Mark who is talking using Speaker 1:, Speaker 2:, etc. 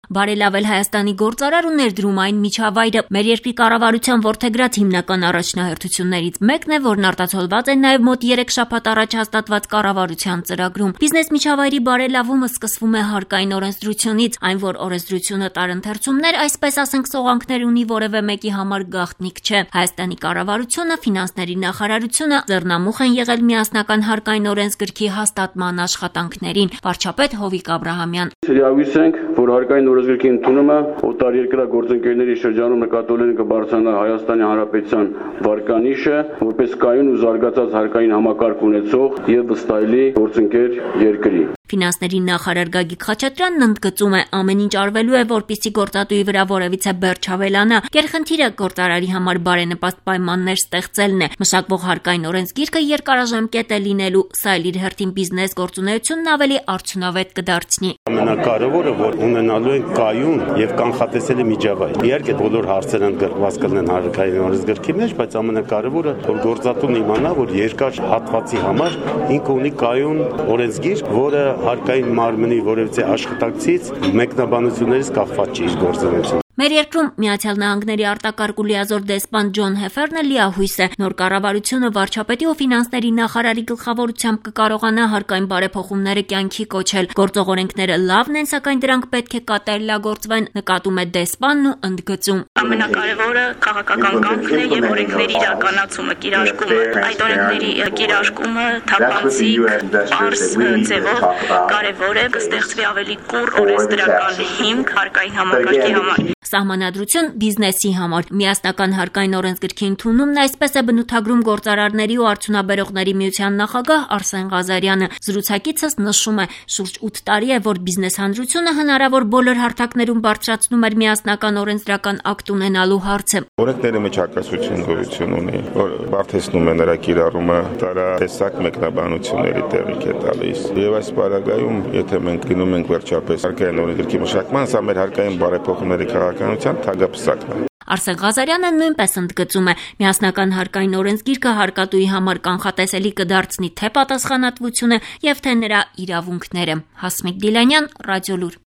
Speaker 1: Բարելավել Հայաստանի գործարար ու ներդրումային միջավայրը մեր երկրի կառավարության որդեգրած հիմնական առաջնահերթություններից մեկն է, որն արտացոլված է նաև մոտ 3 շաբաթ առաջ հաստատված կառավարության ծրագրում։ Բիզնես միջավայրի բարելավումը սկսվում է հարկային օրենսդրությունից, այն որ օրենսդրությունը տարընթերցումներ, այսպես ասենք սողանքներ ունի որևէ մեկի համար գաղտնիք չէ։ Հայաստանի կառավարությունը, ֆինանսների նախարարությունը ձեռնամուխ են եղել միասնական հարկային օրենսգրքի հաստատման աշխատանքներին։ Վարչապետ Հովիկ Աբրահամյան.
Speaker 2: Հույս ենք, որ հարկային օրենսգրքի ընդունումը օտարերկրյա գործընկերների շրջանում նկատողորեն կբարձրանա Հայաստանի Հանրապետության վարկանիշը, որպես կայուն ու զարգացած հարկային համակարգ ունեցող եւ վստահելի գործընկեր երկրի։
Speaker 1: Ֆինանսների նախարար Գագիկ Խաչատրյանն ընդգծում է, ամեն ինչ արվելու է, որպեսզի գործատուի վրա որևիցե բեռ չավելանա։ Գերխնդիրը գործարարի համար բարենպաստ պայմաններ ստեղծելն է։ Մշակվող հարկային օրենսգիրքը երկարաժամկետ է լինելու, սա էլ իր հերթին բիզնես գործունեությունն ավելի արդյունավետ կդարձնի։
Speaker 3: Ամենակարևորը, որ ունենալու են կայուն եւ կանխատեսելի միջավայր։ Իհարկե բոլոր հարցերը ընդգրկված կլինեն հարկային օրենսգրքի մեջ, բայց ամենակարևորը, որ գործատուն իմանա, որ երկար հատվածի համար ինքը ունի կայուն օրենսգիր, որը հարկային մարմնի որևէ աշխատակցից մեկնաբանություններից կախված չի իր գործունեությունը։
Speaker 1: Մեր երկրում Միացյալ Նահանգների արտակարգ ու լիազոր դեսպան Ջոն Հեֆերնը լիահույս է, նոր կառավարությունը վարչապետի ու ֆինանսների նախարարի գլխավորությամբ կկարողանա հարկային բարեփոխումները կյանքի կոչել։ Գործող օրենքները լավն են, սակայն դրանք պետք է կատարելագործվեն, նկատում է դեսպանն ու ընդգծում։
Speaker 4: Ամենակարևորը քաղաքական կամքն է եւ օրենքների իրականացումը, կիրարկումը։ Այդ օրենքների կիրարկումը թափանցիկ, պարզ ձևով կարևոր է, կստեղծվի ավելի կուռ օրենսդրական հիմք հարկային համակարգի համար։
Speaker 1: Սահմանադրություն բիզնեսի համար։ Միասնական հարկային օրենսգրքի ընդունումն այսպես է բնութագրում գործարարների ու արդյունաբերողների միության նախագահ Արսեն Ղազարյանը։ Զրուցակիցս նշում է, շուրջ 8 տարի է, որ բիզնես հանրությունը հնարավոր բոլոր հարթակներում բարձրացնում էր միասնական օրենսդրական ակտ ունենալու հարցը։
Speaker 5: Օրենքների մեջ հակասություն գոյություն ունի, որ բարդեցնում է նրա կիրառումը, տարատեսակ մեկնաբանությունների տեղիք է տալիս։ Եվ այս պարագայում, եթե մենք գնում ենք վերջապես հարկային օրենսգրքի մշակման, սա մեր հարկային բարեփոխումների քաղաքականության թագապսակն է։
Speaker 1: Արսեն Ղազարյանը նույնպես ընդգծում է, միասնական հարկային օրենսգիրքը հարկատուի համար կանխատեսելի կդարձնի թե պատասխանատվությունը եւ թե նրա իրավունքները։ Հասմիկ Դիլանյան, Ռադիոլուր։